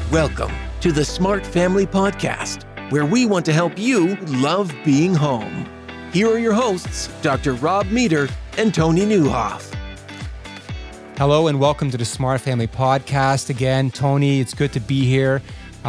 Welcome to the Smart Family Podcast, where we want to help you love being home. Here are your hosts, Dr. Rob Meter and Tony Nieuwhof. Hello and welcome to the Smart Family Podcast. Again, Tony, it's good to be here.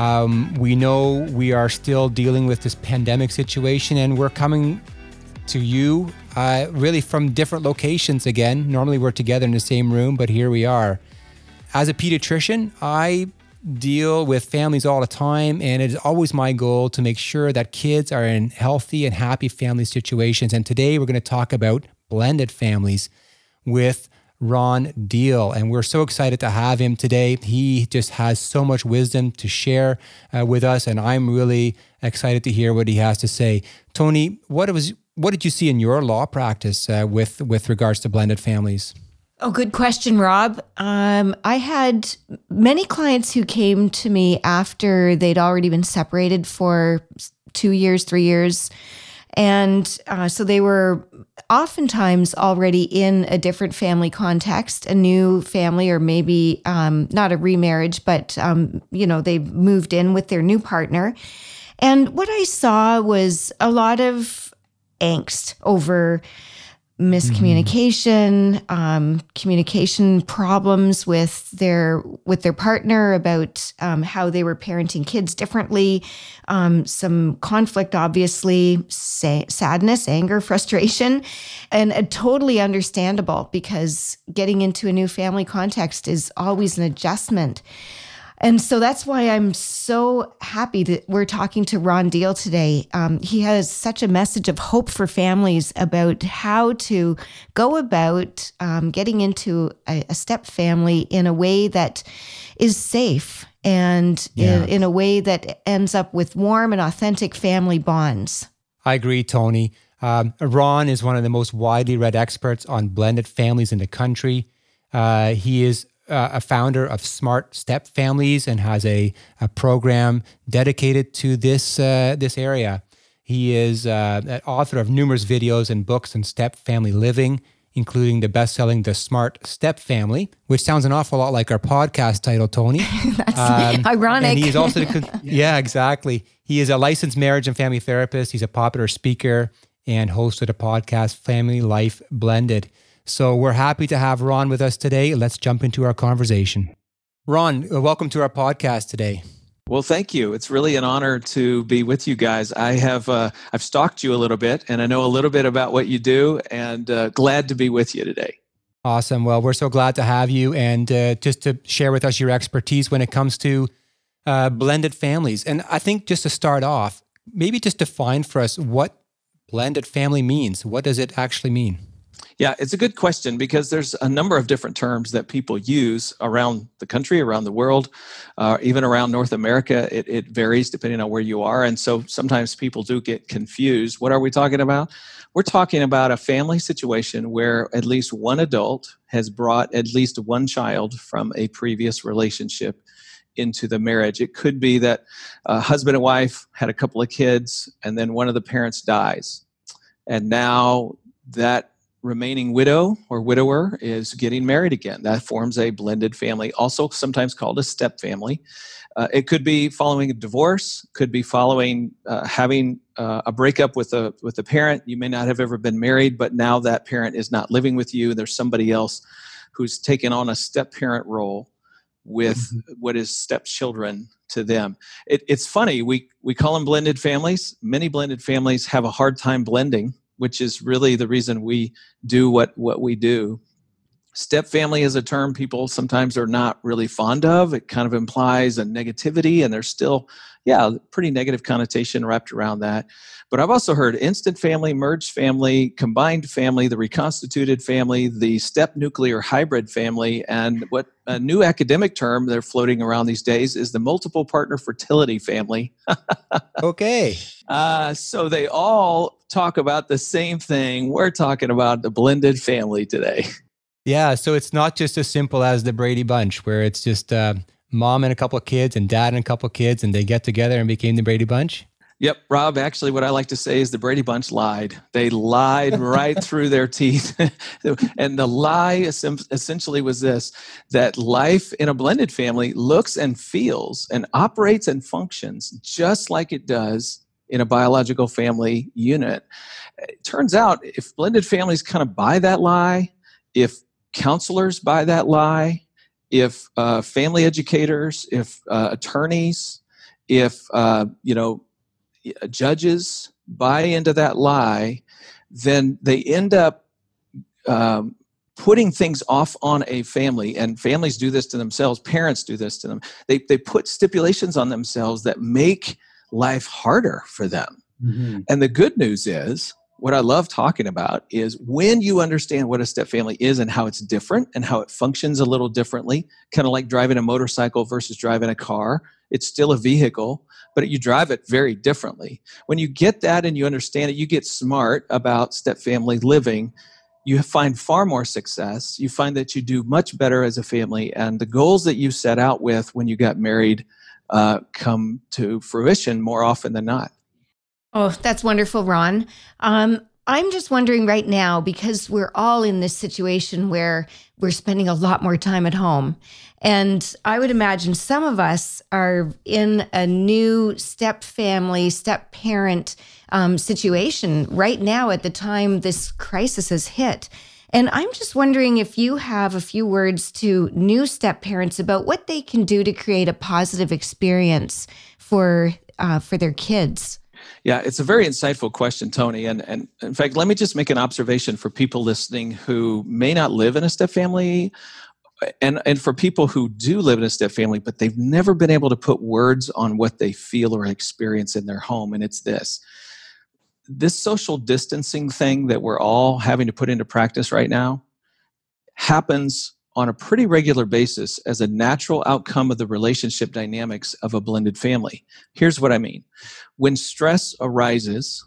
We know we are still dealing with this pandemic situation, and we're coming to you really from different locations again. Normally we're together in the same room, but here we are. As a pediatrician, I deal with families all the time, and it is always my goal to make sure that kids are in healthy and happy family situations. And today we're going to talk about blended families with Ron Deal, and we're so excited to have him today. He just has so much wisdom to share with us, and I'm really excited to hear what he has to say. Tony, what did you see in your law practice with regards to blended families? Oh, good question, Rob. I had many clients who came to me after they'd already been separated for 2 years, 3 years. And so they were oftentimes already in a different family context, a new family, or maybe not a remarriage, but, they've moved in with their new partner. And what I saw was a lot of angst over miscommunication, communication problems with their partner about how they were parenting kids differently, some conflict, obviously, sadness, anger, frustration, and totally understandable because getting into a new family context is always an adjustment. And so that's why I'm so happy that we're talking to Ron Deal today. He has such a message of hope for families about how to go about getting into a step family in a way that is safe and in a way that ends up with warm and authentic family bonds. I agree, Tony. Ron is one of the most widely read experts on blended families in the country. He is a founder of Smart Step Families and has a program dedicated to this area. He is an author of numerous videos and books on step family living, including the best-selling The Smart Step Family, which sounds an awful lot like our podcast title, Tony. That's ironic. And he is also, yeah, exactly. He is a licensed marriage and family therapist. He's a popular speaker and host of the podcast Family Life Blended. So we're happy to have Ron with us today. Let's jump into our conversation. Ron, welcome to our podcast today. Well, thank you. It's really an honor to be with you guys. I've stalked you a little bit, and I know a little bit about what you do, and glad to be with you today. Awesome. Well, we're so glad to have you, and just to share with us your expertise when it comes to blended families. And I think just to start off, maybe just define for us what blended family means. What does it actually mean? Yeah, it's a good question because there's a number of different terms that people use around the country, around the world, even around North America. It varies depending on where you are. And so sometimes people do get confused. What are we talking about? We're talking about a family situation where at least one adult has brought at least one child from a previous relationship into the marriage. It could be that a husband and wife had a couple of kids and then one of the parents dies. And now that remaining widow or widower is getting married again. That forms a blended family, also sometimes called a step family. It could be following a divorce, could be following having a breakup with a parent. You may not have ever been married, but now that parent is not living with you. There's somebody else who's taken on a step parent role with what is stepchildren to them. It's funny, we call them blended families. Many blended families have a hard time blending, which is really the reason we do what we do. Step family is a term people sometimes are not really fond of. It kind of implies a negativity, and there's still, pretty negative connotation wrapped around that. But I've also heard instant family, merged family, combined family, the reconstituted family, the step nuclear hybrid family, and what a new academic term they're floating around these days is the multiple partner fertility family. Okay. So they all talk about the same thing. We're talking about the blended family today. Yeah, so it's not just as simple as the Brady Bunch, where it's just mom and a couple of kids and dad and a couple of kids, and they get together and became the Brady Bunch? Yep, Rob, actually what I like to say is the Brady Bunch lied. They lied right through their teeth. And the lie essentially was this, that life in a blended family looks and feels and operates and functions just like it does in a biological family unit. It turns out if blended families kind of buy that lie, if counselors buy that lie, if family educators, if attorneys, if judges buy into that lie, then they end up putting things off on a family, and families do this to themselves. Parents do this to them. They put stipulations on themselves that make life harder for them. Mm-hmm. And the good news is, what I love talking about is when you understand what a step family is and how it's different and how it functions a little differently, kind of like driving a motorcycle versus driving a car. It's still a vehicle, but you drive it very differently. When you get that and you understand it, you get smart about step family living, you find far more success. You find that you do much better as a family, and the goals that you set out with when you got married come to fruition more often than not. Oh, that's wonderful, Ron. I'm just wondering right now, because we're all in this situation where we're spending a lot more time at home. And I would imagine some of us are in a new step family, step parent situation right now at the time this crisis has hit. And I'm just wondering if you have a few words to new step parents about what they can do to create a positive experience for their kids. Yeah, it's a very insightful question, Tony. And in fact, let me just make an observation for people listening who may not live in a step family, and for people who do live in a step family, but they've never been able to put words on what they feel or experience in their home. And it's this social distancing thing that we're all having to put into practice right now happens on a pretty regular basis as a natural outcome of the relationship dynamics of a blended family. Here's what I mean. When stress arises,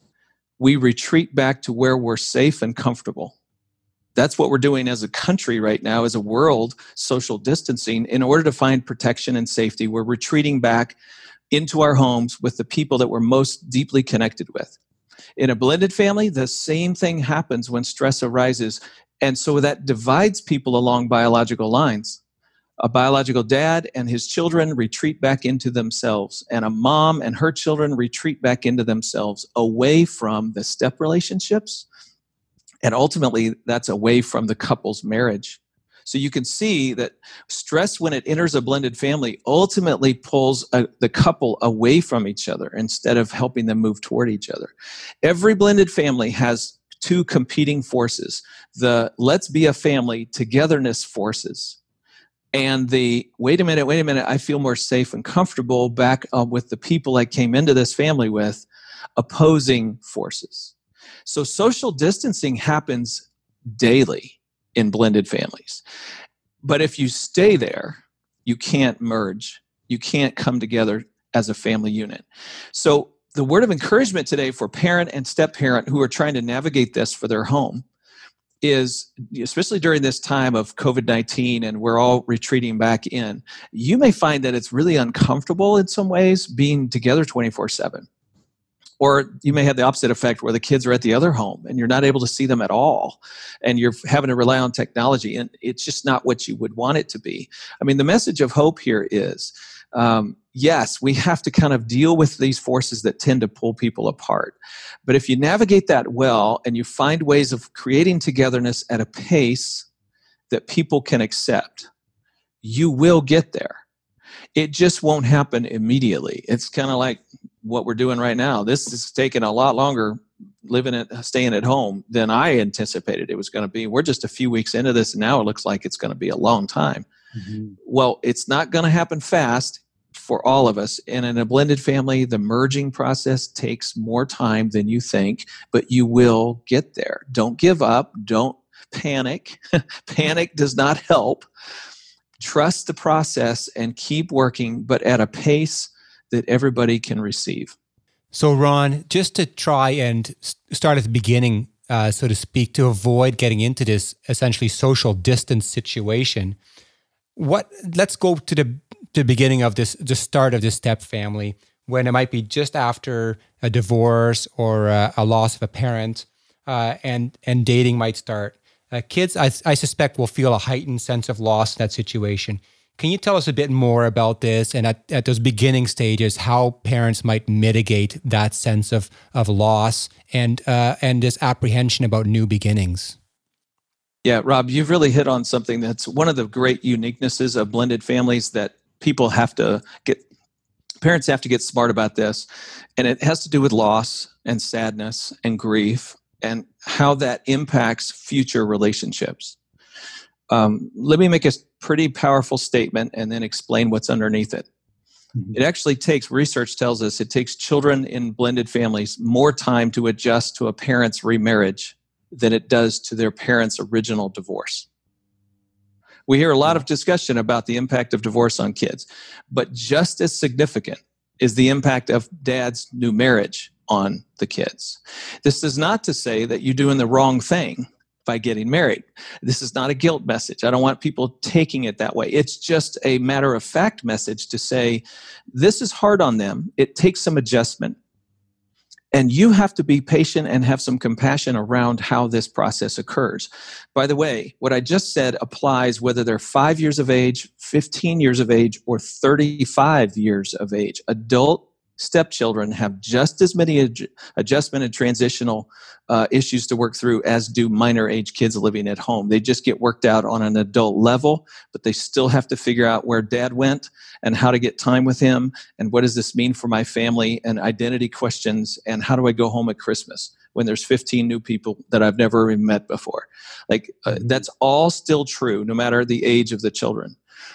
we retreat back to where we're safe and comfortable. That's what we're doing as a country right now, as a world, social distancing. In order to find protection and safety, we're retreating back into our homes with the people that we're most deeply connected with. In a blended family, the same thing happens when stress arises. And so that divides people along biological lines. A biological dad and his children retreat back into themselves, and a mom and her children retreat back into themselves, away from the step relationships, and ultimately that's away from the couple's marriage. So you can see that stress, when it enters a blended family, ultimately pulls the couple away from each other instead of helping them move toward each other. Every blended family has two competing forces: the let's be a family togetherness forces, and the wait a minute, I feel more safe and comfortable back with the people I came into this family with, opposing forces. So social distancing happens daily in blended families. But if you stay there, you can't merge. You can't come together as a family unit. So the word of encouragement today for parent and step parent who are trying to navigate this for their home is, especially during this time of COVID-19 and we're all retreating back in, you may find that it's really uncomfortable in some ways being together 24/7. Or you may have the opposite effect where the kids are at the other home and you're not able to see them at all and you're having to rely on technology, and it's just not what you would want it to be. I mean, the message of hope here is, yes, we have to kind of deal with these forces that tend to pull people apart. But if you navigate that well and you find ways of creating togetherness at a pace that people can accept, you will get there. It just won't happen immediately. It's kind of like what we're doing right now. This is taking a lot longer, staying at home, than I anticipated it was going to be. We're just a few weeks into this, and now it looks like it's going to be a long time. Mm-hmm. Well, it's not going to happen fast for all of us. And in a blended family, the merging process takes more time than you think, but you will get there. Don't give up. Don't panic. Panic does not help. Trust the process and keep working, but at a pace that everybody can receive. So, Ron, just to try and start at the beginning, so to speak, to avoid getting into this essentially social distance situation, let's go to the beginning of this, the start of this step family. when it might be just after a divorce or a loss of a parent, and dating might start. Kids, I suspect, will feel a heightened sense of loss in that situation. Can you tell us a bit more about this and at those beginning stages, how parents might mitigate that sense of loss and this apprehension about new beginnings? Yeah, Rob, you've really hit on something that's one of the great uniquenesses of blended families that parents have to get smart about this. And it has to do with loss and sadness and grief and how that impacts future relationships. Let me make a pretty powerful statement and then explain what's underneath it. Mm-hmm. It actually takes, research tells us, it takes children in blended families more time to adjust to a parent's remarriage than it does to their parents' original divorce. We hear a lot of discussion about the impact of divorce on kids, but just as significant is the impact of dad's new marriage on the kids. This is not to say that you're doing the wrong thing by getting married. This is not a guilt message. I don't want people taking it that way. It's just a matter of fact message to say, this is hard on them. It takes some adjustment. And you have to be patient and have some compassion around how this process occurs. By the way, what I just said applies whether they're 5 years of age, 15 years of age, or 35 years of age. Adult stepchildren have just as many adjustment and transitional issues to work through as do minor age kids living at home. They just get worked out on an adult level, but they still have to figure out where dad went and how to get time with him and what does this mean for my family and identity questions and how do I go home at Christmas when there's 15 new people that I've never even met before. That's all still true no matter the age of the children.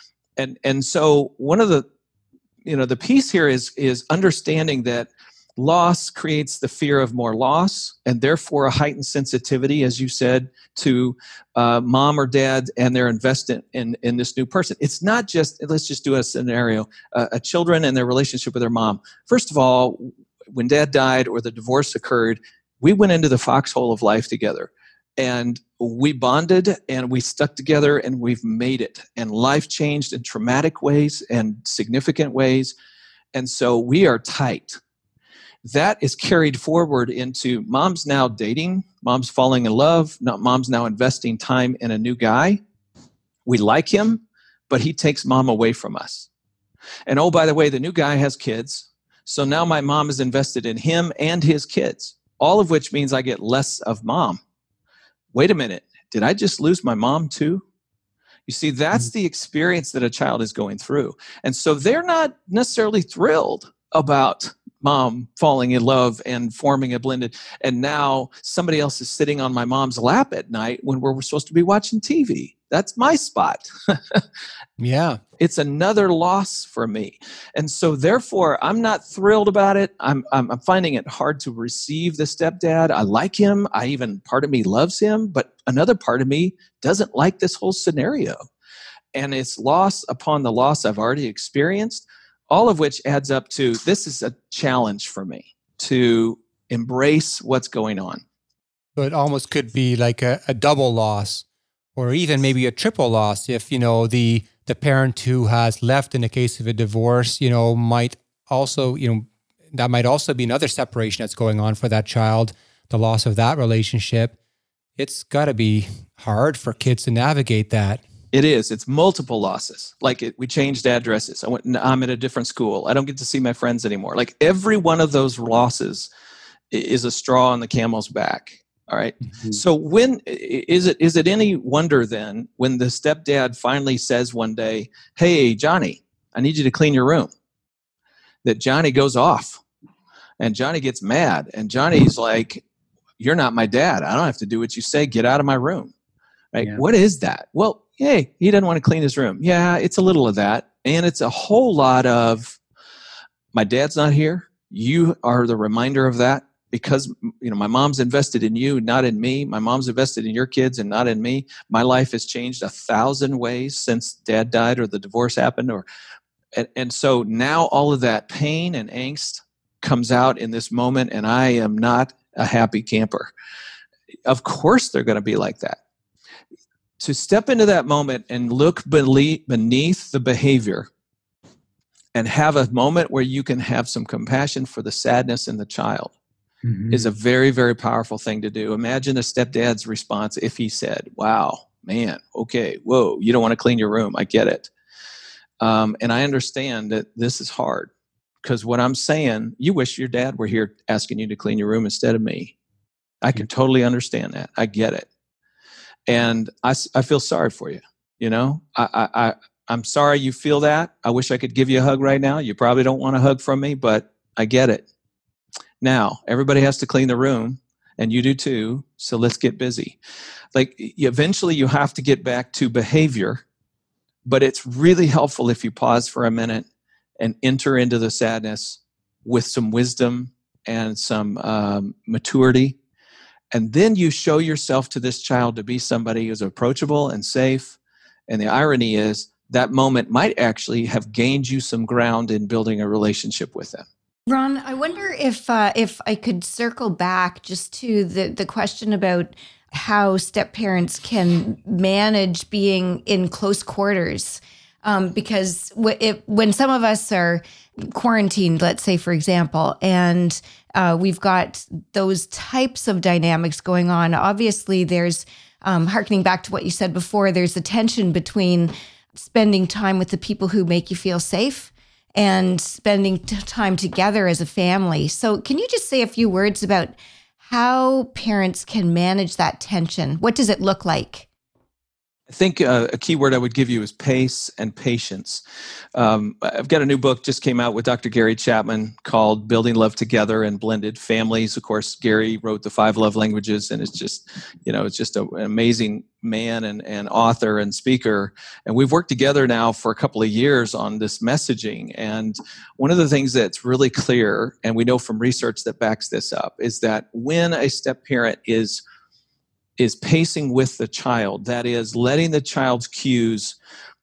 And so one of the piece here is understanding that loss creates the fear of more loss and therefore a heightened sensitivity, as you said, to mom or dad and their investment in this new person. It's not just, let's just do a scenario, a children and their relationship with their mom. First of all, when dad died or the divorce occurred, we went into the foxhole of life together. And we bonded and we stuck together and we've made it. And life changed in traumatic ways and significant ways. And so we are tight. That is carried forward into mom's now dating, mom's falling in love, mom's now investing time in a new guy. We like him, but he takes mom away from us. And oh, by the way, the new guy has kids. So now my mom is invested in him and his kids, all of which means I get less of mom. Wait a minute, did I just lose my mom too? You see, that's the experience that a child is going through. And so they're not necessarily thrilled about mom falling in love and forming a blended, and now somebody else is sitting on my mom's lap at night when we're supposed to be watching TV. That's my spot. Yeah. It's another loss for me. And so therefore, I'm not thrilled about it. I'm finding it hard to receive the stepdad. I like him. Part of me loves him, but another part of me doesn't like this whole scenario. And it's loss upon the loss I've already experienced, all of which adds up to, this is a challenge for me to embrace what's going on. So it almost could be like a double loss, or even maybe a triple loss if, the parent who has left in the case of a divorce, might also, that might also be another separation that's going on for that child, the loss of that relationship. It's got to be hard for kids to navigate that. It is. It's multiple losses. We changed addresses. I'm at a different school. I don't get to see my friends anymore. Every one of those losses is a straw on the camel's back. All right. Mm-hmm. So when is it any wonder then when the stepdad finally says one day, "Hey, Johnny, I need you to clean your room," that Johnny goes off and Johnny gets mad and Johnny's like, "You're not my dad. I don't have to do what you say. Get out of my room." Right? Yeah. What is that? Well, hey, he doesn't want to clean his room. Yeah, it's a little of that. And it's a whole lot of, my dad's not here. You are the reminder of that. Because my mom's invested in you, not in me. My mom's invested in your kids and not in me. My life has changed 1,000 ways since dad died or the divorce happened. And so now all of that pain and angst comes out in this moment, and I am not a happy camper. Of course they're going to be like that. To step into that moment and look beneath the behavior and have a moment where you can have some compassion for the sadness in the child is a very, very powerful thing to do. Imagine a stepdad's response if he said, wow, man, okay, whoa, you don't want to clean your room. I get it. And I understand that this is hard, because what I'm saying, you wish your dad were here asking you to clean your room instead of me. I can totally understand that. I get it. And I feel sorry for you. You know, I'm sorry you feel that. I wish I could give you a hug right now. You probably don't want a hug from me, but I get it. Now, everybody has to clean the room, and you do too. So let's get busy. Like, eventually you have to get back to behavior, but it's really helpful if you pause for a minute and enter into the sadness with some wisdom and some maturity. And then you show yourself to this child to be somebody who's approachable and safe. And the irony is that moment might actually have gained you some ground in building a relationship with them. Ron, I wonder if I could circle back just to the question about how step-parents can manage being in close quarters. Because when some of us are quarantined, let's say, for example, and we've got those types of dynamics going on, obviously there's, hearkening back to what you said before, there's a tension between spending time with the people who make you feel safe and spending time together as a family. So can you just say a few words about how parents can manage that tension? What does it look like? I think a key word I would give you is pace and patience. I've got a new book just came out with Dr. Gary Chapman called Building Love Together and Blended Families. Of course, Gary wrote the 5 Love Languages, and it's just an amazing man and author and speaker. And we've worked together now for a couple of years on this messaging. And one of the things that's really clear, and we know from research that backs this up, is that when a step parent is pacing with the child, that is, letting the child's cues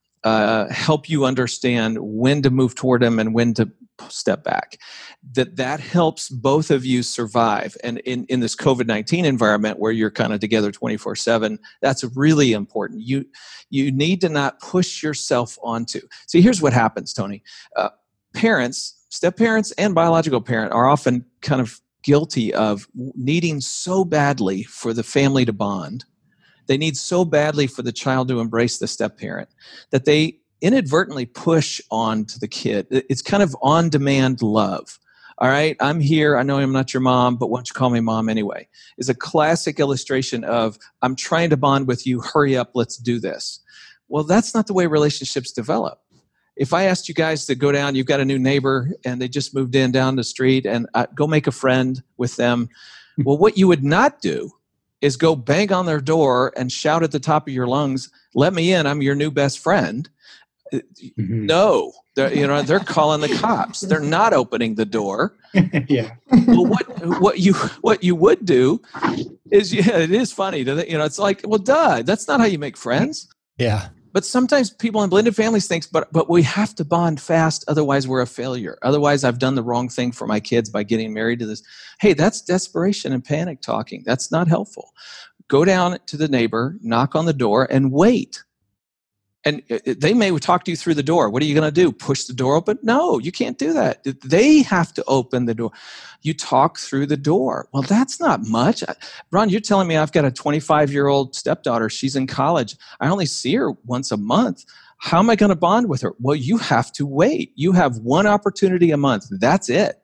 help you understand when to move toward them and when to step back, that helps both of you survive. And in this COVID-19 environment where you're kind of together 24/7, that's really important. You need to not push yourself onto. See, here's what happens, Tony. Parents, step parents and biological parent, are often kind of guilty of needing so badly for the family to bond. They need so badly for the child to embrace the step parent that they inadvertently push on to the kid. It's kind of on-demand love. All right, I'm here. I know I'm not your mom, but why don't you call me mom anyway? It's a classic illustration of, I'm trying to bond with you. Hurry up. Let's do this. Well, that's not the way relationships develop. If I asked you guys to go down, you've got a new neighbor and they just moved in down the street, and go make a friend with them. Well, what you would not do is go bang on their door and shout at the top of your lungs, let me in, I'm your new best friend. Mm-hmm. No, they're calling the cops. They're not opening the door. Yeah. Well, what you would do is, it is funny. It's like, well, duh, that's not how you make friends. Yeah. But sometimes people in blended families think, but we have to bond fast, otherwise we're a failure. Otherwise, I've done the wrong thing for my kids by getting married to this. Hey, that's desperation and panic talking. That's not helpful. Go down to the neighbor, knock on the door, and wait. And they may talk to you through the door. What are you going to do? Push the door open? No, you can't do that. They have to open the door. You talk through the door. Well, that's not much. Ron, you're telling me I've got a 25-year-old stepdaughter. She's in college. I only see her once a month. How am I going to bond with her? Well, you have to wait. You have one opportunity a month. That's it.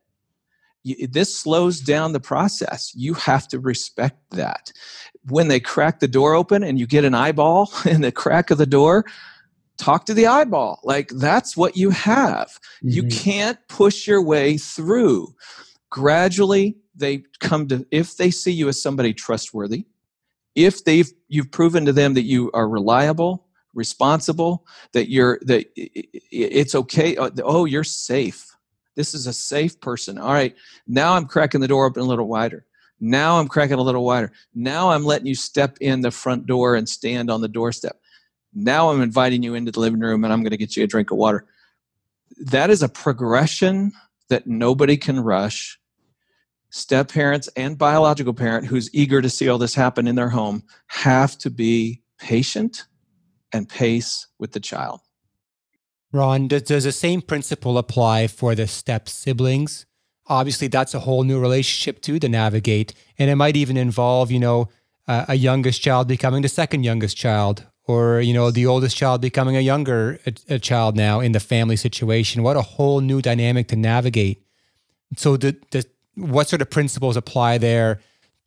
This slows down the process. You have to respect that. When they crack the door open and you get an eyeball in the crack of the door, talk to the eyeball. Like, that's what you have. Mm-hmm. You can't push your way through. Gradually, they come to, if they see you as somebody trustworthy, if you've proven to them that you are reliable, responsible, that it's okay. Oh, you're safe. This is a safe person. All right, now I'm cracking the door open a little wider. Now I'm cracking a little wider. Now I'm letting you step in the front door and stand on the doorstep. Now I'm inviting you into the living room, and I'm going to get you a drink of water. That is a progression that nobody can rush. Step parents and biological parent who's eager to see all this happen in their home have to be patient and pace with the child. Ron, does the same principle apply for the step siblings? Obviously, that's a whole new relationship too to navigate. And it might even involve, a youngest child becoming the second youngest child, or, the oldest child becoming a child now in the family situation. What a whole new dynamic to navigate. So what sort of principles apply there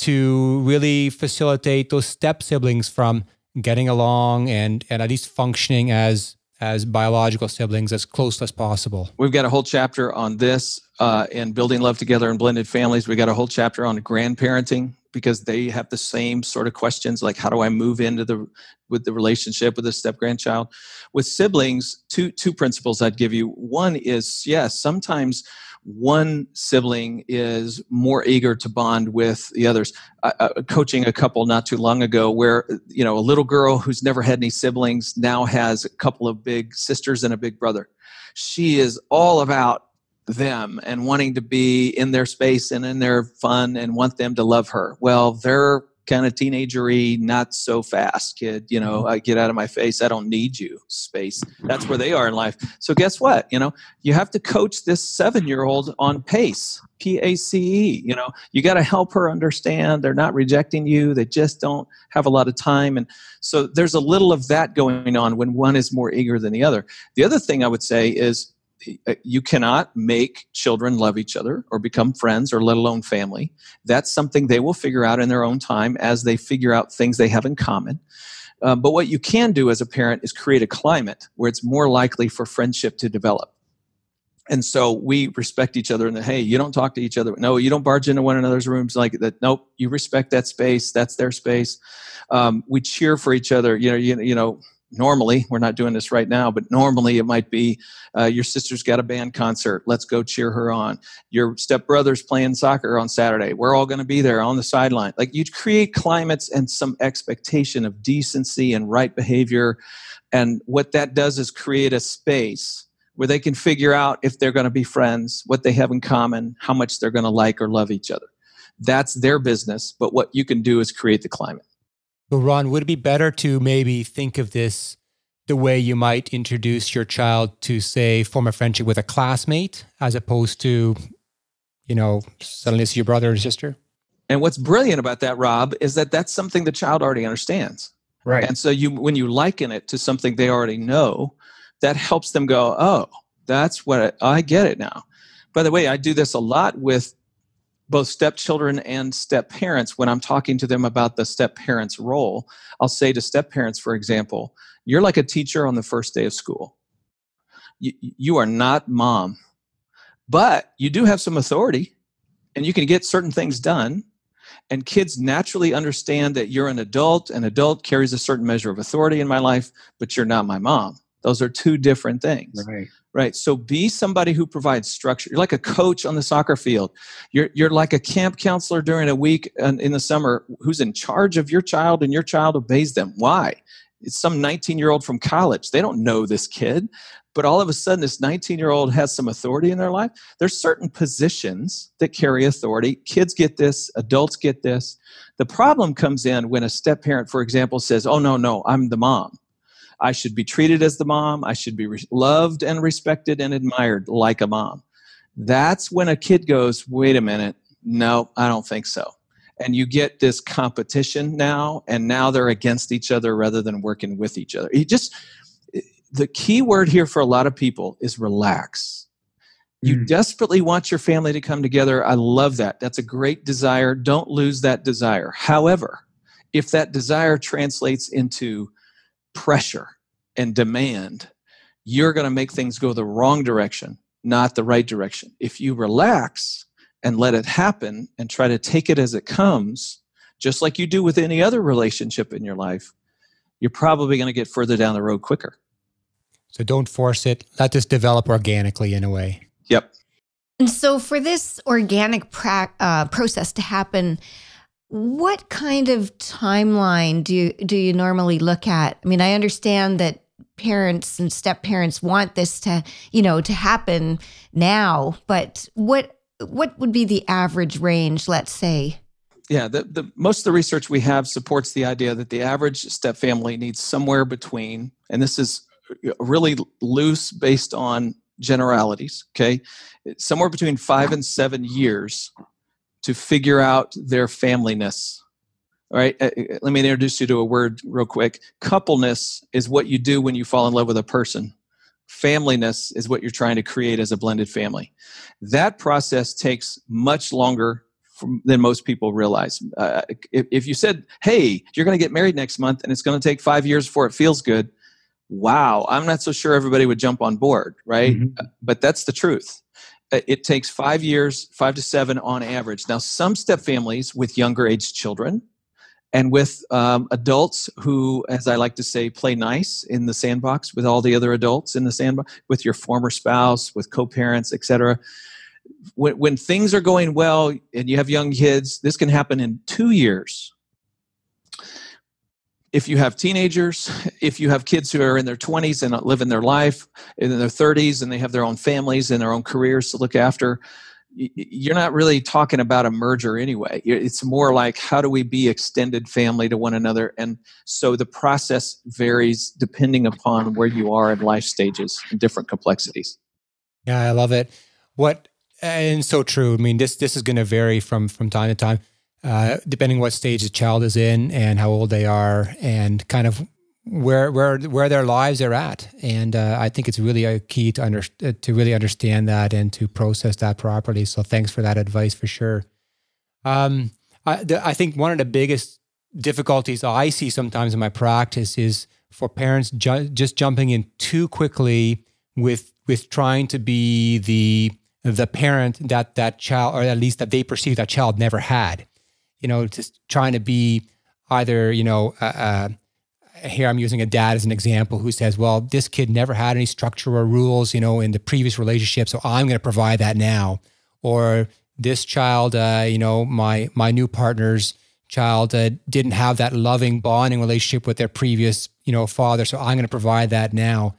to really facilitate those step siblings from getting along and at least functioning as biological siblings as close as possible? We've got a whole chapter on this in Building Love Together in Blended Families. We got a whole chapter on grandparenting, because they have the same sort of questions, like how do I move into with the relationship with a step-grandchild? With siblings, two principles I'd give you. One is, yes, sometimes one sibling is more eager to bond with the others. Coaching a couple not too long ago where, a little girl who's never had any siblings now has a couple of big sisters and a big brother. She is all about them and wanting to be in their space and in their fun and want them to love her. Well, they're kind of teenagery, not so fast, kid. I get out of my face. I don't need you space. That's where they are in life. So guess what? You have to coach this 7-year-old on PACE, P-A-C-E. You got to help her understand they're not rejecting you. They just don't have a lot of time. And so there's a little of that going on when one is more eager than the other. The other thing I would say is, you cannot make children love each other or become friends or let alone family. That's something they will figure out in their own time as they figure out things they have in common. But what you can do as a parent is create a climate where it's more likely for friendship to develop. And so we respect each other, and hey, you don't talk to each other. No, you don't barge into one another's rooms like that. Nope, you respect that space. That's their space. We cheer for each other. Normally, we're not doing this right now, but normally it might be your sister's got a band concert. Let's go cheer her on. Your stepbrother's playing soccer on Saturday. We're all going to be there on the sideline. Like, you create climates and some expectation of decency and right behavior. And what that does is create a space where they can figure out if they're going to be friends, what they have in common, how much they're going to like or love each other. That's their business. But what you can do is create the climate. But Ron, would it be better to maybe think of this the way you might introduce your child to, say, form a friendship with a classmate, as opposed to, suddenly it's your brother or sister? And what's brilliant about that, Rob, is that that's something the child already understands. Right. And so when you liken it to something they already know, that helps them go, oh, that's what I get it now. By the way, I do this a lot with both stepchildren and step-parents. When I'm talking to them about the step-parent's role, I'll say to step-parents, for example, you're like a teacher on the first day of school. You are not mom, but you do have some authority, and you can get certain things done, and kids naturally understand that you're an adult. An adult carries a certain measure of authority in my life, but you're not my mom. Those are two different things. Right. So be somebody who provides structure. You're like a coach on the soccer field. You're like a camp counselor during a week in the summer who's in charge of your child, and your child obeys them. Why? It's some 19-year-old from college. They don't know this kid, but all of a sudden this 19-year-old has some authority in their life. There's certain positions that carry authority. Kids get this. Adults get this. The problem comes in when a step-parent, for example, says, oh, no, I'm the mom. I should be treated as the mom. I should be loved and respected and admired like a mom. That's when a kid goes, wait a minute, no, I don't think so. And you get this competition now, and now they're against each other rather than working with each other. The key word here for a lot of people is relax. You desperately want your family to come together. I love that. That's a great desire. Don't lose that desire. However, if that desire translates into pressure and demand, you're going to make things go the wrong direction, not the right direction. If you relax and let it happen and try to take it as it comes, just like you do with any other relationship in your life, you're probably going to get further down the road quicker. So don't force it. Let this develop organically in a way. Yep. And so for this organic process to happen, what kind of timeline do you normally look at? I mean, I understand that parents and step-parents want this to happen now, but what would be the average range, let's say? Yeah, the most of the research we have supports the idea that the average step family needs somewhere between, and this is really loose based on generalities, okay? Somewhere between 5 and 7 years to figure out their familyness. All right, let me introduce you to a word real quick. Coupleness is what you do when you fall in love with a person. Familyness is what you're trying to create as a blended family. That process takes much longer than most people realize. If you said, hey, you're going to get married next month and it's going to take 5 years before it feels good, wow, I'm not so sure everybody would jump on board, right? Mm-hmm. But that's the truth. It takes 5 years, 5 to 7 on average. Now, some step families with younger age children and with adults who, as I like to say, play nice in the sandbox with all the other adults in the sandbox, with your former spouse, with co-parents, etc. When things are going well and you have young kids, this can happen in 2 years. If you have teenagers, if you have kids who are in their 20s and living their life, in their 30s, and they have their own families and their own careers to look after, you're not really talking about a merger anyway. It's more like, how do we be extended family to one another? And so the process varies depending upon where you are in life stages and different complexities. Yeah, I love it. And so true. I mean, this is going to vary from time to time. Depending what stage the child is in and how old they are and kind of where their lives are at. And I think it's really a key to really understand that and to process that properly. So thanks for that advice for sure. I think one of the biggest difficulties I see sometimes in my practice is for parents just jumping in too quickly with trying to be the parent that child, or at least that they perceive that child never had. Just trying to be either, here I'm using a dad as an example who says, well, this kid never had any structure or rules, in the previous relationship, so I'm going to provide that now. Or this child, my new partner's child didn't have that loving bonding relationship with their previous, father, so I'm going to provide that now.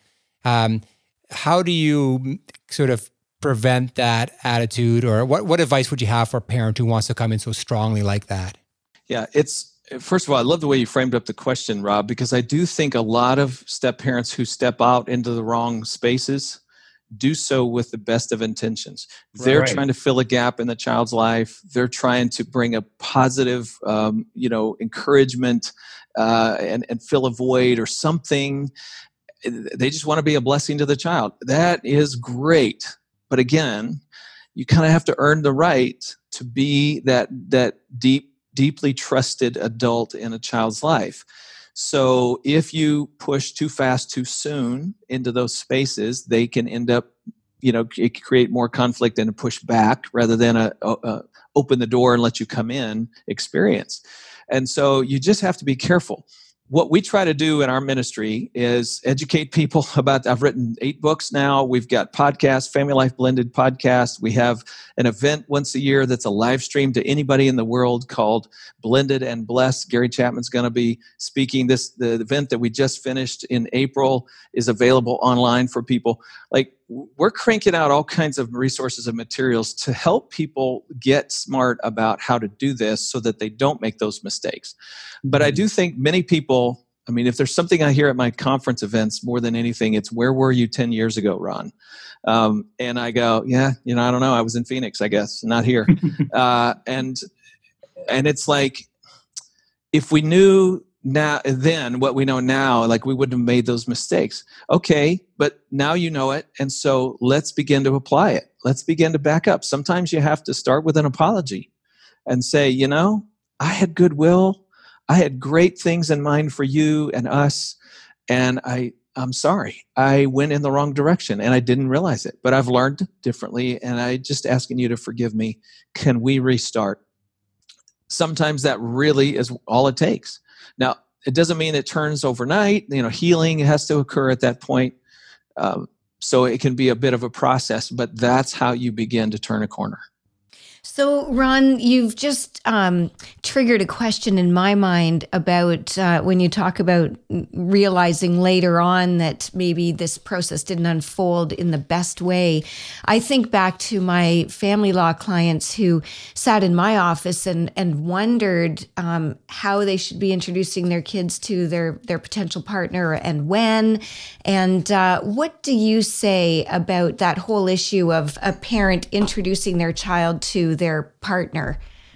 How do you sort of prevent that attitude, or what advice would you have for a parent who wants to come in so strongly like that? Yeah, first of all, I love the way you framed up the question, Rob, because I do think a lot of step parents who step out into the wrong spaces do so with the best of intentions. They're trying to fill a gap in the child's life. They're trying to bring a positive, encouragement and fill a void or something. They just want to be a blessing to the child. That is great. But again, you kind of have to earn the right to be that deeply trusted adult in a child's life. So if you push too fast, too soon into those spaces, they can end up, it can create more conflict and a push back rather than a open the door and let you come in experience. And so you just have to be careful. What we try to do in our ministry is educate people about, I've written 8 books now. We've got podcasts, Family Life Blended podcast. We have an event once a year that's a live stream to anybody in the world called Blended and Blessed. Gary Chapman's going to be speaking. The event that we just finished in April is available online for people. Like, we're cranking out all kinds of resources and materials to help people get smart about how to do this so that they don't make those mistakes. But I do think many people, if there's something I hear at my conference events more than anything, it's, where were you 10 years ago, Ron? And I go, I don't know. I was in Phoenix, I guess, not here. And it's like, if we knew then what we know now, like, we wouldn't have made those mistakes. Okay, but now you know it, and so let's begin to apply it. Let's begin to back up. Sometimes you have to start with an apology and say, I had goodwill. I had great things in mind for you and us, and I'm sorry. I went in the wrong direction, and I didn't realize it, but I've learned differently, and I'm just asking you to forgive me. Can we restart? Sometimes that really is all it takes. Now, it doesn't mean it turns overnight. Healing has to occur at that point. So it can be a bit of a process, but that's how you begin to turn a corner. So, Ron, you've just triggered a question in my mind about when you talk about realizing later on that maybe this process didn't unfold in the best way. I think back to my family law clients who sat in my office and wondered how they should be introducing their kids to their potential partner and when. And what do you say about that whole issue of a parent introducing their child to their partner?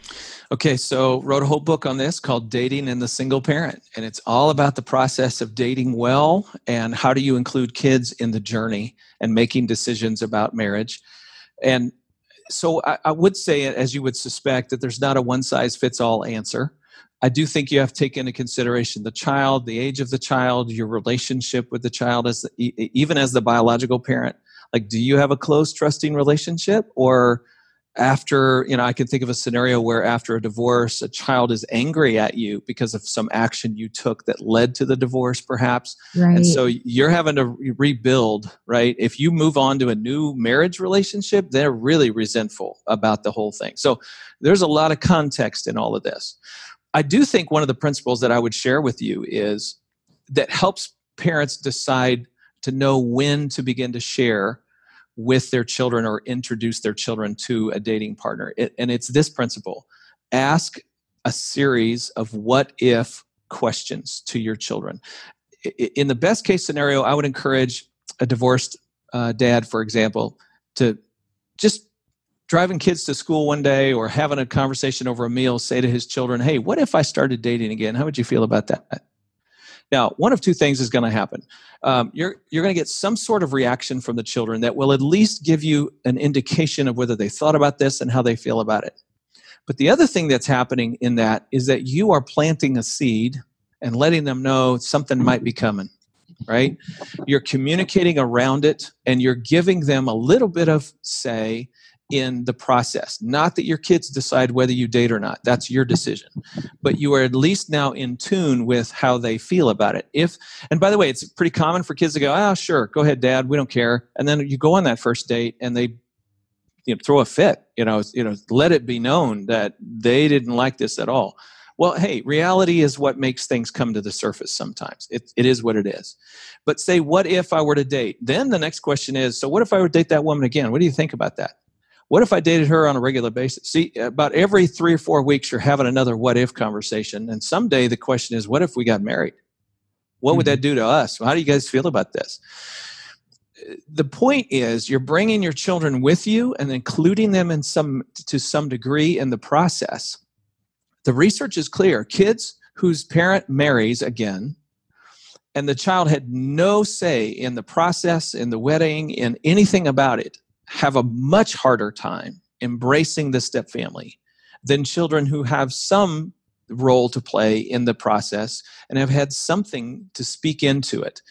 Okay, so wrote a whole book on this called Dating and the Single Parent. And it's all about the process of dating well and how do you include kids in the journey and making decisions about marriage. And so I would say, as you would suspect, that there's not a one-size-fits-all answer. I do think you have to take into consideration the child, the age of the child, your relationship with the child, even as the biological parent. Like, do you have a close, trusting relationship? Or after, I can think of a scenario where after a divorce, a child is angry at you because of some action you took that led to the divorce, perhaps. Right. And so you're having to rebuild, right? If you move on to a new marriage relationship, they're really resentful about the whole thing. So there's a lot of context in all of this. I do think one of the principles that I would share with you is that helps parents decide to know when to begin to share with their children or introduce their children to a dating partner. And it's this principle: ask a series of what if questions to your children. In the best case scenario, I would encourage a divorced dad, for example, to just driving kids to school one day or having a conversation over a meal, say to his children, hey, what if I started dating again? How would you feel about that? Now, one of two things is going to happen. You're going to get some sort of reaction from the children that will at least give you an indication of whether they thought about this and how they feel about it. But the other thing that's happening in that is that you are planting a seed and letting them know something might be coming, right? You're communicating around it and you're giving them a little bit of say in the process. Not that your kids decide whether you date or not. That's your decision. But you are at least now in tune with how they feel about it. And by the way, it's pretty common for kids to go, oh, sure, go ahead, Dad, we don't care. And then you go on that first date and they throw a fit, let it be known that they didn't like this at all. Well, hey, reality is what makes things come to the surface sometimes. It is what it is. But say, what if I were to date? Then the next question is, so what if I were to date that woman again? What do you think about that? What if I dated her on a regular basis? See, about every 3 or 4 weeks, you're having another what if conversation. And someday the question is, what if we got married? What would that do to us? How do you guys feel about this? The point is, you're bringing your children with you and including them to some degree in the process. The research is clear. Kids whose parent marries again, and the child had no say in the process, in the wedding, in anything about it, have a much harder time embracing the step family than children who have some role to play in the process and have had something to speak into it.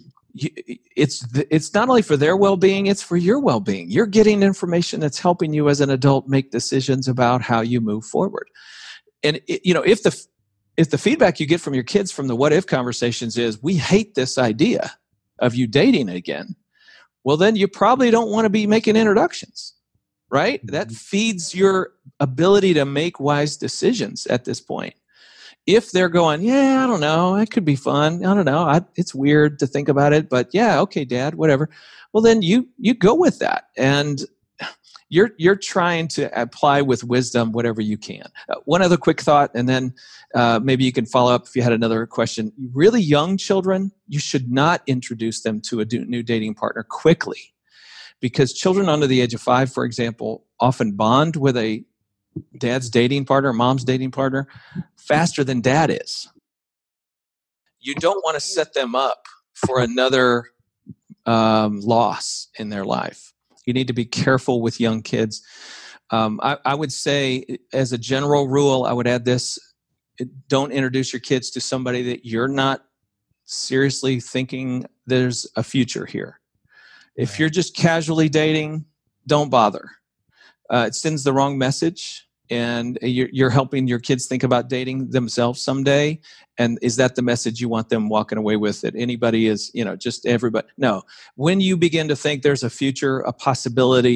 It's not only for their well-being, it's for your well-being. You're getting information that's helping you as an adult make decisions about how you move forward. And if the feedback you get from your kids from the what if conversations is, we hate this idea of you dating again, well, then you probably don't want to be making introductions, right? That feeds your ability to make wise decisions at this point. If they're going, yeah, I don't know, it could be fun. I don't know. It's weird to think about it, but yeah, okay, Dad, whatever. Well, then you go with that. And you're trying to apply with wisdom whatever you can. One other quick thought, and then maybe you can follow up if you had another question. Really young children, you should not introduce them to a new dating partner quickly, because children under the age of 5, for example, often bond with a dad's dating partner, mom's dating partner, faster than dad is. You don't want to set them up for another loss in their life. You need to be careful with young kids. I would say, as a general rule, I would add this: don't introduce your kids to somebody that you're not seriously thinking there's a future here. If you're just casually dating, don't bother. It sends the wrong message, and you're helping your kids think about dating themselves someday. And is that the message you want them walking away with? That anybody is, just everybody? No. When you begin to think there's a future, a possibility,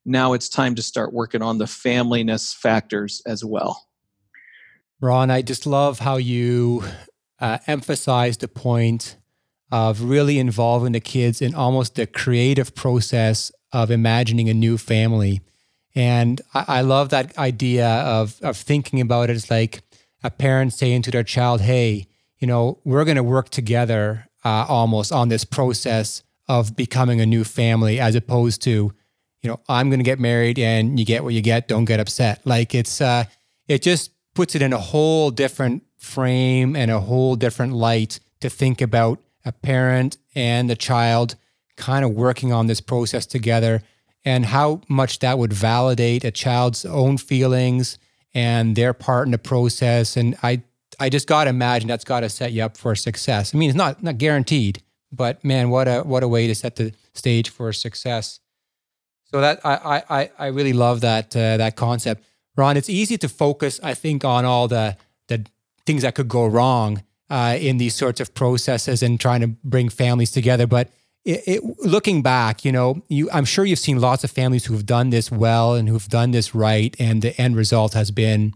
Now it's time to start working on the familyness factors as well. Ron, I just love how you emphasize the point of really involving the kids in almost the creative process of imagining a new family. And I love that idea of thinking about it as like a parent saying to their child, hey, we're going to work together almost on this process of becoming a new family, as opposed to, I'm going to get married and you get what you get, don't get upset. Like it just puts it in a whole different frame and a whole different light to think about a parent and the child kind of working on this process together, and how much that would validate a child's own feelings and their part in the process. And I just got to imagine that's got to set you up for success. I mean, it's not guaranteed, but man, what a way to set the stage for success. So that I really love that concept. Ron, it's easy to focus, I think, on all the things that could go wrong in these sorts of processes and trying to bring families together. But looking back, I'm sure you've seen lots of families who've done this well and who've done this right, and the end result has been,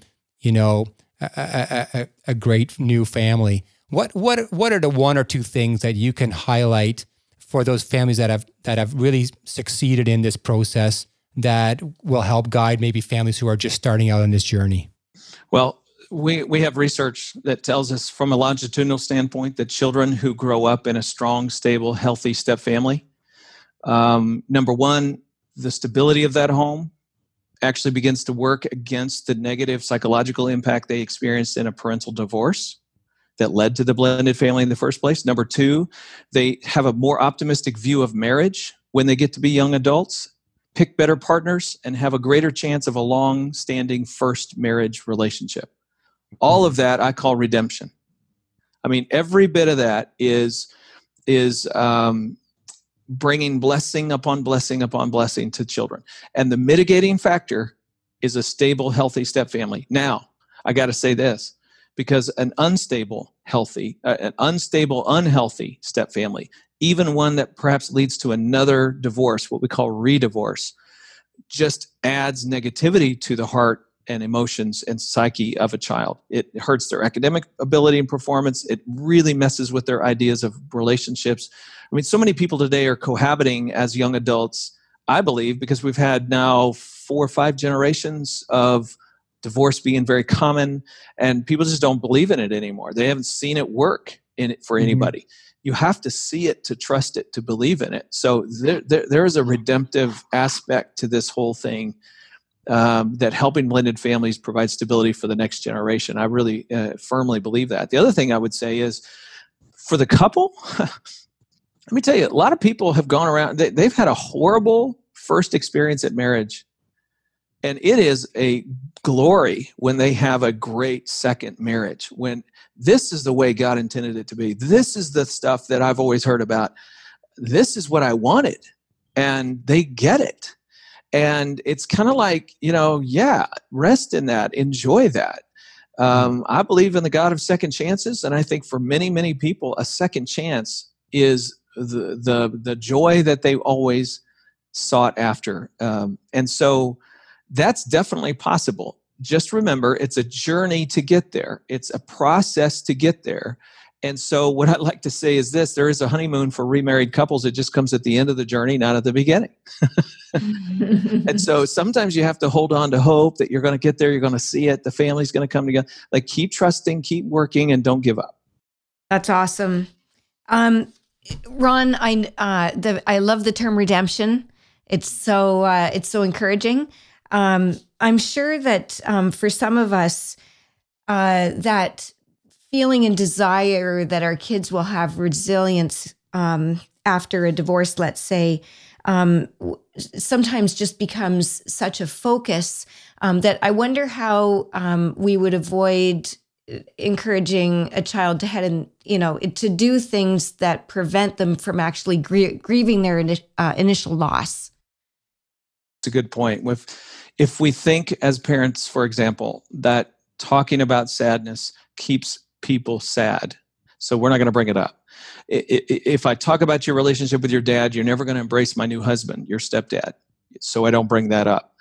a great new family. What are the one or two things that you can highlight for those families that have really succeeded in this process that will help guide maybe families who are just starting out on this journey? Well, we have research that tells us from a longitudinal standpoint that children who grow up in a strong, stable, healthy step family, number one, the stability of that home actually begins to work against the negative psychological impact they experienced in a parental divorce that led to the blended family in the first place. Number two, they have a more optimistic view of marriage when they get to be young adults, pick better partners, and have a greater chance of a long-standing first marriage relationship. All of that I call redemption. I mean, every bit of that is bringing blessing upon blessing upon blessing to children. And the mitigating factor is a stable, healthy step family. Now, I got to say this, because an unstable, unhealthy step family, even one that perhaps leads to another divorce, what we call re-divorce, just adds negativity to the heart and emotions and psyche of a child. It hurts their academic ability and performance. It really messes with their ideas of relationships. I mean, so many people today are cohabiting as young adults, I believe, because we've had now 4 or 5 generations of divorce being very common, and people just don't believe in it anymore. They haven't seen it work in it for anybody. Mm-hmm. You have to see it to trust it, to believe in it. So there is a redemptive aspect to this whole thing, that helping blended families provide stability for the next generation. I really firmly believe that. The other thing I would say is, for the couple, let me tell you, a lot of people have gone around, they've had a horrible first experience at marriage, and it is a glory when they have a great second marriage, when this is the way God intended it to be. This is the stuff that I've always heard about. This is what I wanted, and they get it. And it's kind of like, rest in that, enjoy that. I believe in the God of second chances, and I think for many, many people, a second chance is the joy that they always sought after. And so that's definitely possible. Just remember, it's a journey to get there. It's a process to get there. And so what I'd like to say is this: there is a honeymoon for remarried couples. It just comes at the end of the journey, not at the beginning. And so sometimes you have to hold on to hope that you're going to get there. You're going to see it. The family's going to come together. Like, keep trusting, keep working, and don't give up. That's awesome. Ron, I love the term redemption. It's so encouraging. I'm sure that for some of us, that feeling and desire that our kids will have resilience after a divorce, let's say, sometimes just becomes such a focus that I wonder how we would avoid encouraging a child to head and, to do things that prevent them from actually grieving their initial loss. It's a good point. If we think as parents, for example, that talking about sadness keeps people sad, so we're not going to bring it up. If I talk about your relationship with your dad, you're never going to embrace my new husband, your stepdad. so I don't bring that up.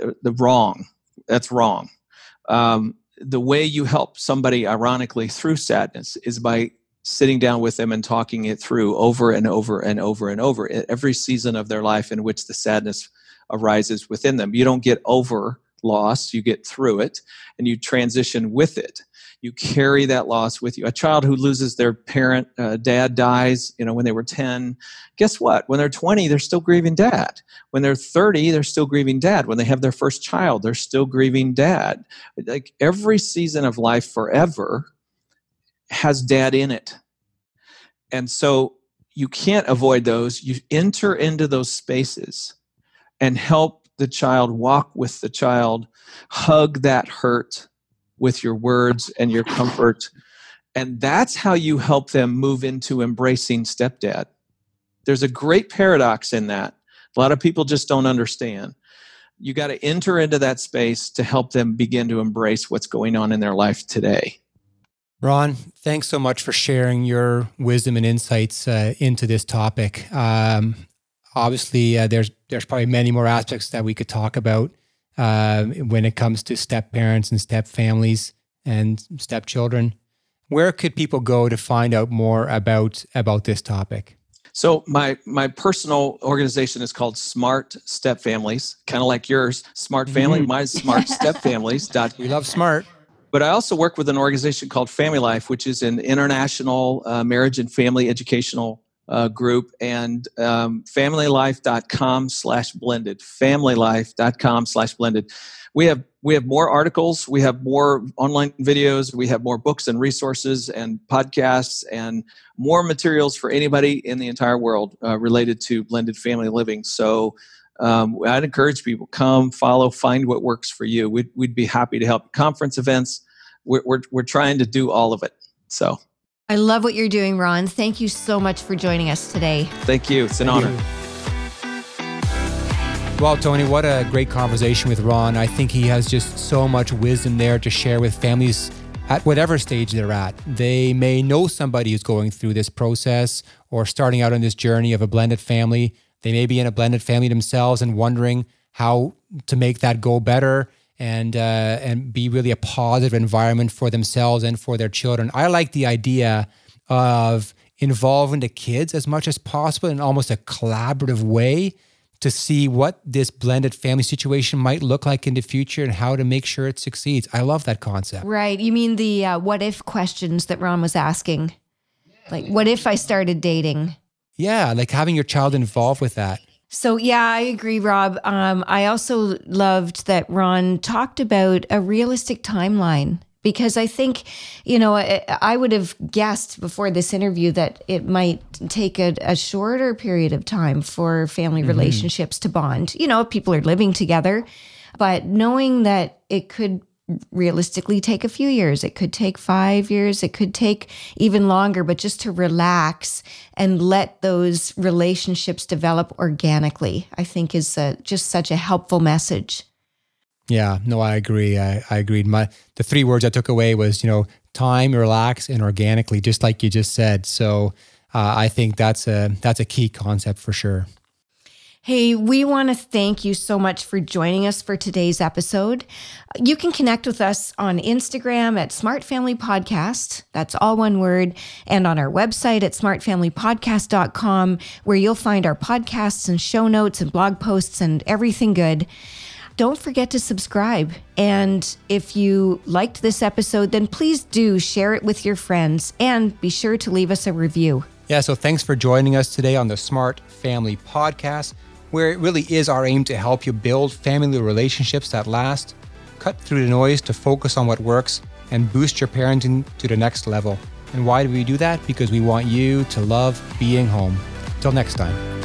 That's wrong. The way you help somebody, ironically, through sadness is by sitting down with them and talking it through over and over and over and over at every season of their life in which the sadness arises within them. You don't get over loss, you get through it, and you transition with it. You carry that loss with you. A child who loses their parent, dad dies, when they were 10. Guess what? When they're 20, they're still grieving dad. When they're 30, they're still grieving dad. When they have their first child, they're still grieving dad. Like every season of life forever has dad in it. And so you can't avoid those. You enter into those spaces and help the child, walk with the child, hug that hurt with your words and your comfort. And that's how you help them move into embracing stepdad. There's a great paradox in that. A lot of people just don't understand. You got to enter into that space to help them begin to embrace what's going on in their life today. Ron, thanks so much for sharing your wisdom and insights into this topic. Obviously, there's probably many more aspects that we could talk about when it comes to step parents and step families and stepchildren. Where could people go to find out more about this topic? So my personal organization is called Smart Step Families, kind of like yours, Smart Family. My Smart Step Families. We love smart. But I also work with an organization called Family Life, which is an international marriage and family educational group, and familylife.com/blended. Familylife.com/blended. We have more articles, we have more online videos, we have more books and resources and podcasts and more materials for anybody in the entire world related to blended family living. So I'd encourage people, come, follow, find what works for you. We'd be happy to help. Conference events, we're trying to do all of it. So I love what you're doing, Ron. Thank you so much for joining us today. Thank you. It's an honor. Well, Tony, what a great conversation with Ron. I think he has just so much wisdom there to share with families at whatever stage they're at. They may know somebody who's going through this process or starting out on this journey of a blended family. They may be in a blended family themselves and wondering how to make that go better and be really a positive environment for themselves and for their children. I like the idea of involving the kids as much as possible in almost a collaborative way to see what this blended family situation might look like in the future and how to make sure it succeeds. I love that concept. Right. You mean the what if questions that Ron was asking? Like, what if I started dating? Yeah, like having your child involved with that. So yeah, I agree, Rob. I also loved that Ron talked about a realistic timeline, because I think, I would have guessed before this interview that it might take a shorter period of time for family relationships to bond. People are living together, but knowing that it could realistically take a few years, it could take 5 years, it could take even longer, but just to relax and let those relationships develop organically, I think is just such a helpful message. Yeah, no, I agree. I agreed. The 3 words I took away was, time, relax, and organically, just like you just said. So I think that's a key concept for sure. Hey, we want to thank you so much for joining us for today's episode. You can connect with us on Instagram at Smart Family Podcast. That's all one word. And on our website at smartfamilypodcast.com, where you'll find our podcasts and show notes and blog posts and everything good. Don't forget to subscribe. And if you liked this episode, then please do share it with your friends and be sure to leave us a review. Yeah, so thanks for joining us today on the Smart Family Podcast, where it really is our aim to help you build family relationships that last, cut through the noise to focus on what works, and boost your parenting to the next level. And why do we do that? Because we want you to love being home. Till next time.